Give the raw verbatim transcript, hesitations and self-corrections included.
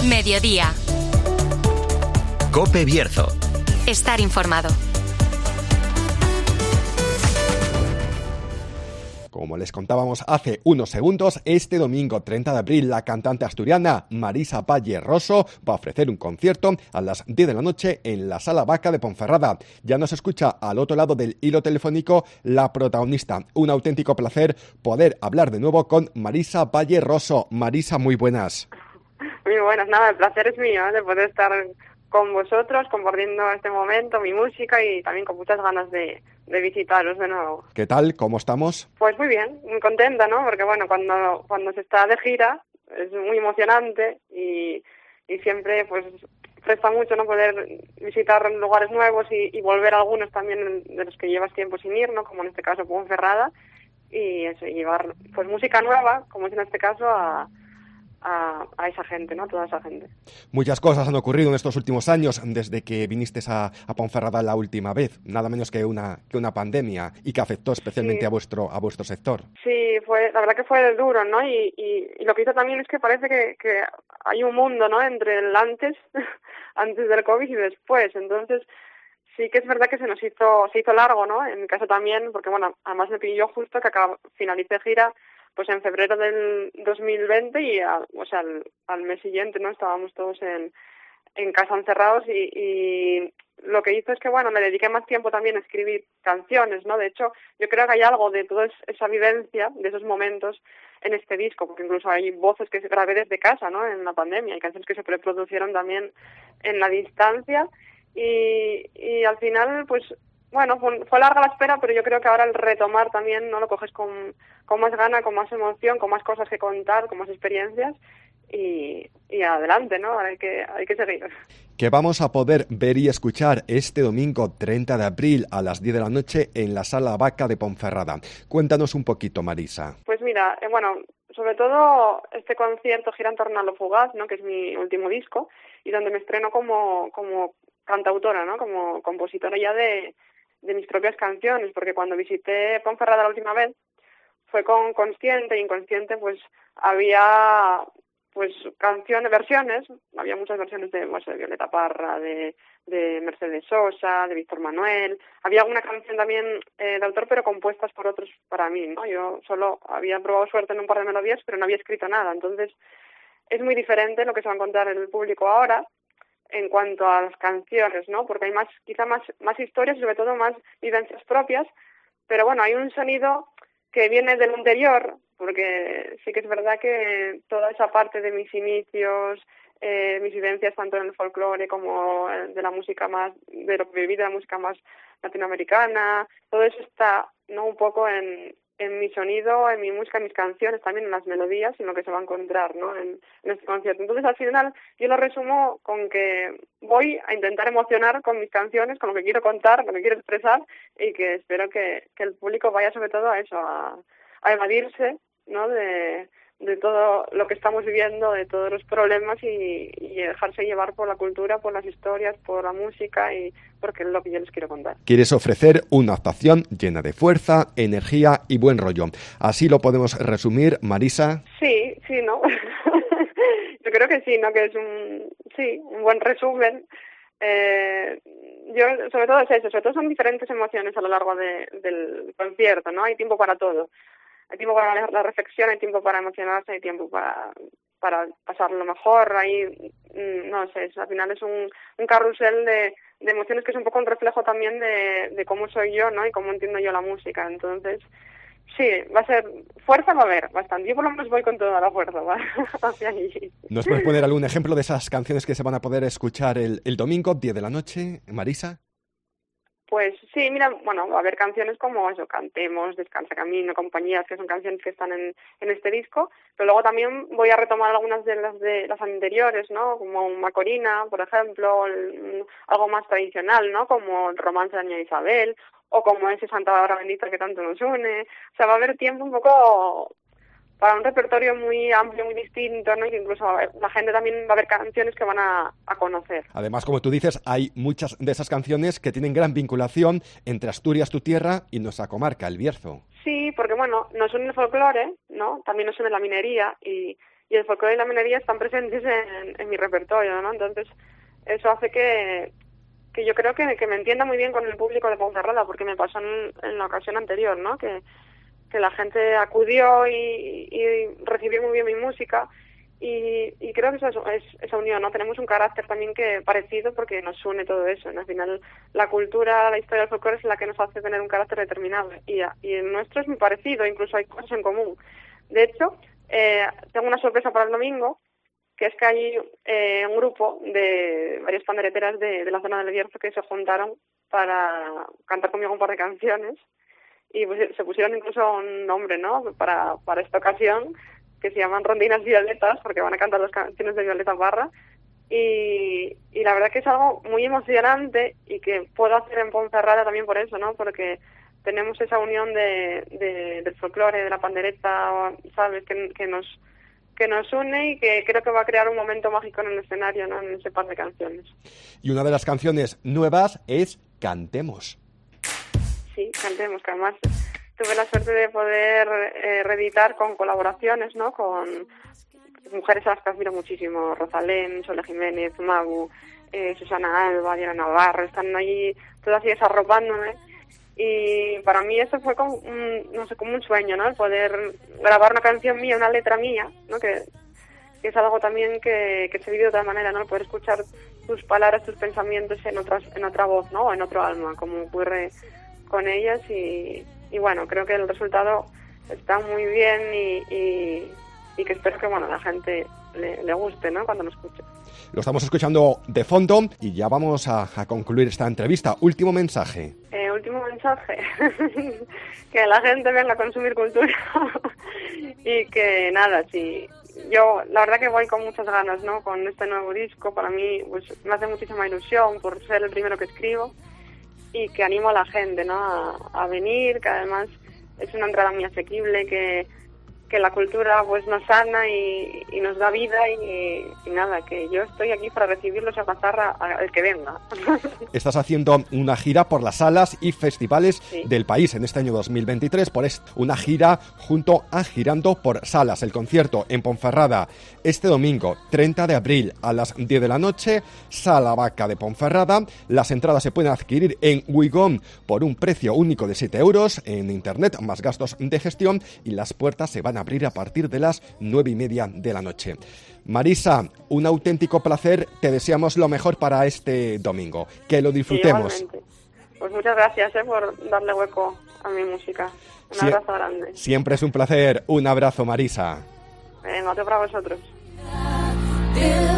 Mediodía. COPE Bierzo. Estar informado. Como les contábamos hace unos segundos, este domingo treinta de abril la cantante asturiana Marisa Pallés Rosso va a ofrecer un concierto a las diez de la noche en la Sala Baca de Ponferrada. Ya nos escucha al otro lado del hilo telefónico la protagonista. Un auténtico placer poder hablar de nuevo con Marisa Pallés Rosso. Marisa, muy buenas. Muy buenas, nada, el placer es mío, ¿eh? De poder estar con vosotros, compartiendo este momento, mi música y también con muchas ganas de, de visitaros de nuevo. ¿Qué tal? ¿Cómo estamos? Pues muy bien, muy contenta, ¿no? Porque bueno, cuando cuando se está de gira es muy emocionante y, y siempre pues presta mucho no poder visitar lugares nuevos y, y volver a algunos también de los que llevas tiempo sin ir, ¿no? Como en este caso Ponferrada, y eso, y llevar pues música nueva, como es en este caso, a A, a esa gente, ¿no? A toda esa gente. Muchas cosas han ocurrido en estos últimos años desde que viniste a, a Ponferrada la última vez, nada menos que una que una pandemia y que afectó especialmente sí. a vuestro a vuestro sector. Sí, fue la verdad que fue duro, ¿no? Y, y, y lo que hizo también es que parece que, que hay un mundo, ¿no? Entre el antes, antes del COVID y después. Entonces sí que es verdad que se nos hizo se hizo largo, ¿no? En mi caso también, porque bueno, además me pilló justo que acá finalicé gira pues en febrero del dos mil veinte y a, o sea, al, al mes siguiente, ¿no? Estábamos todos en, en casa encerrados y, y lo que hizo es que, bueno, me dediqué más tiempo también a escribir canciones, ¿no? De hecho, yo creo que hay algo de toda esa vivencia, de esos momentos en este disco, porque incluso hay voces que se grabé desde casa, ¿no? En la pandemia, hay canciones que se preproducieron también en la distancia y, y al final, pues, bueno, fue, fue larga la espera, pero yo creo que ahora el retomar también no lo coges con, con más gana, con más emoción, con más cosas que contar, con más experiencias y, y adelante, ¿no? Hay que, hay que seguir. Que vamos a poder ver y escuchar este domingo treinta de abril a las diez de la noche en la Sala Baca de Ponferrada. Cuéntanos un poquito, Marisa. Pues mira, eh, bueno, sobre todo este concierto gira en torno a Lo Fugaz, ¿no? Que es mi último disco y donde me estreno como, como cantautora, ¿no? Como compositora ya de de mis propias canciones, porque cuando visité Ponferrada la última vez fue con Consciente e Inconsciente, pues había pues canciones, versiones, había muchas versiones de, pues, de Violeta Parra, de, de Mercedes Sosa, de Víctor Manuel, había alguna canción también eh, de autor, pero compuestas por otros para mí, ¿no? Yo solo había probado suerte en un par de melodías, pero no había escrito nada, entonces es muy diferente lo que se va a encontrar en el público ahora en cuanto a las canciones, ¿no? Porque hay más, quizá más, más historias y sobre todo más vivencias propias, pero bueno, hay un sonido que viene del interior, porque sí que es verdad que toda esa parte de mis inicios, eh, mis vivencias tanto en el folclore como de la música más, de lo que viví de la música más latinoamericana, todo eso está, ¿no? Un poco en en mi sonido, en mi música, en mis canciones, también en las melodías, en lo que se va a encontrar, ¿no? en, en este concierto. Entonces, al final, yo lo resumo con que voy a intentar emocionar con mis canciones, con lo que quiero contar, lo que quiero expresar, y que espero que, que el público vaya sobre todo a eso, a, a evadirse, ¿no? De, de todo lo que estamos viviendo, de todos los problemas y, y dejarse llevar por la cultura, por las historias, por la música y porque es lo que yo les quiero contar. Quieres ofrecer una actuación llena de fuerza, energía y buen rollo. ¿Así lo podemos resumir, Marisa? Sí, sí, ¿no? Yo creo que sí, ¿no? Que es un, sí, un buen resumen. Eh, yo, sobre todo es eso, sobre todo son diferentes emociones a lo largo de, del concierto, ¿no? Hay tiempo para todo. Hay tiempo para la reflexión, hay tiempo para emocionarse, hay tiempo para para pasarlo mejor. Ahí, no sé, al final es un, un carrusel de, de emociones que es un poco un reflejo también de, de cómo soy yo, ¿no? Y cómo entiendo yo la música. Entonces, sí, va a ser, fuerza va a haber bastante. Yo por lo menos voy con toda la fuerza, ¿va? Hacia allí. ¿Nos puedes poner algún ejemplo de esas canciones que se van a poder escuchar el, el domingo, diez de la noche, Marisa? Pues sí, mira, bueno, va a haber canciones como eso, Cantemos, Descansa Camino, Compañías, que son canciones que están en, en este disco, pero luego también voy a retomar algunas de las de las anteriores, ¿no? Como Macorina, por ejemplo, el, algo más tradicional, ¿no? Como el Romance de Doña Isabel, o como ese Santa Bárbara Bendita que tanto nos une. O sea, va a haber tiempo un poco para un repertorio muy amplio, muy distinto, ¿no? Y que incluso la gente también va a haber canciones que van a, a conocer. Además, como tú dices, hay muchas de esas canciones que tienen gran vinculación entre Asturias, tu tierra, y nuestra comarca, el Bierzo. Sí, porque bueno, nos une el folclore, ¿no? También nos une la minería y, y el folclore y la menería están presentes en, en mi repertorio, ¿no? Entonces, eso hace que, que yo creo que, que me entienda muy bien con el público de Ponferrada, porque me pasó en, en la ocasión anterior, ¿no? Que, que la gente acudió y, y recibió muy bien mi música, y, y creo que esa es esa unión, ¿no? Tenemos un carácter también que parecido porque nos une todo eso, ¿no? Al final la cultura, la historia del folclore es la que nos hace tener un carácter determinado, y, y el nuestro es muy parecido, incluso hay cosas en común. De hecho, eh, tengo una sorpresa para el domingo, que es que hay eh, un grupo de varias pandereteras de, de la zona del Bierzo que se juntaron para cantar conmigo un par de canciones, y pues, se pusieron incluso un nombre, ¿no? Para, para esta ocasión, que se llaman Rondinas Violetas, porque van a cantar las canciones de Violeta Parra, y, y la verdad que es algo muy emocionante y que puedo hacer en Ponferrada también por eso, ¿no? Porque tenemos esa unión de, de del folclore, de la pandereta, ¿sabes? Que, que nos que nos une y que creo que va a crear un momento mágico en el escenario, ¿no? En ese par de canciones. Y una de las canciones nuevas es Cantemos. Sí, Cantemos, que además tuve la suerte de poder eh, reeditar con colaboraciones, ¿no? Con mujeres a las que admiro muchísimo, Rosalén, Sole Jiménez, Magu, eh, Susana Alba, Diana Navarro, están allí todas ellas arropándome, y para mí eso fue como un, no sé, como un sueño, ¿no? El poder grabar una canción mía, una letra mía, ¿no? Que, que es algo también que, que se vive de otra manera, ¿no? El poder escuchar tus palabras, tus pensamientos en otras, en otra voz, ¿no? O en otro alma, como ocurre con ellas, y, y bueno, creo que el resultado está muy bien y, y, y que espero que, bueno, la gente le, le guste, ¿no? Cuando lo escuche. Lo estamos escuchando de fondo y ya vamos a, a concluir esta entrevista. Último mensaje. Eh, último mensaje. Que la gente venga a consumir cultura y que nada, sí. Yo la verdad que voy con muchas ganas, ¿no? Con este nuevo disco, para mí pues me hace muchísima ilusión por ser el primero que escribo, y que animo a la gente, ¿no? A, a venir, que además es una entrada muy asequible, que, que la cultura pues nos sana y, y nos da vida, y, y nada, que yo estoy aquí para recibirlos a pasar al que venga. Estás haciendo una gira por las salas y festivales sí. del país en este año dos mil veintitrés, por esto, una gira junto a Girando por Salas, el concierto en Ponferrada este domingo treinta de abril a las diez de la noche, Sala Vaca de Ponferrada. Las entradas se pueden adquirir en Wigón por un precio único de siete euros en internet, más gastos de gestión, y las puertas se van a abrir a partir de las nueve y media de la noche. Marisa, un auténtico placer, te deseamos lo mejor para este domingo, que lo disfrutemos. Sí, igualmente. Pues muchas gracias eh, por darle hueco a mi música. Un Sie- abrazo grande. Siempre es un placer, un abrazo, Marisa. Venga, otro para vosotros.